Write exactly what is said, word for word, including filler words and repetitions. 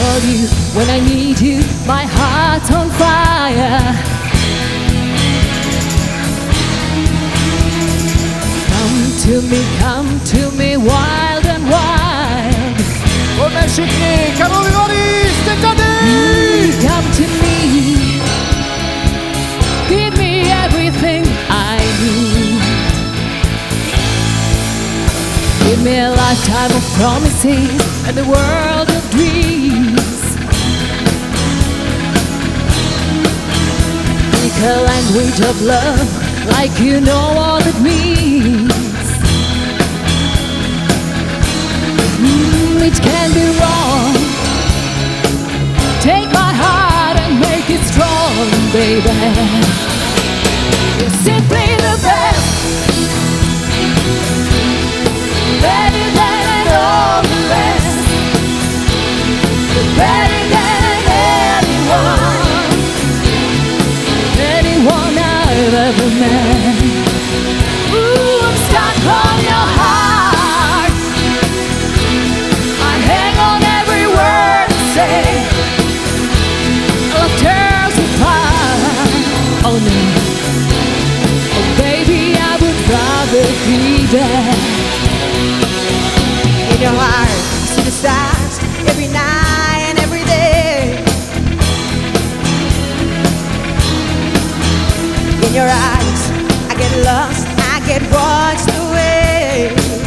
call you when I need you. My heart's on fire. Come to me, come to me, wild and wild. Come všichni Karlovy Vary, jste tady! Come to me, give me everything I need. Give me a lifetime of promises and a world of dreams. Speak a language of love like you know what it means. Mm, it can be wrong. Take my heart and make it strong, baby. You're simply the best, better than all the rest. You're better than anyone, anyone I've ever met. Ooh, I'm stuck on your heart. I hang on every word you say. Love tears apart. Oh no, oh baby, I would rather be there. In your heart, see the stars every night and every day. In your eyes, I get lost, I get washed away.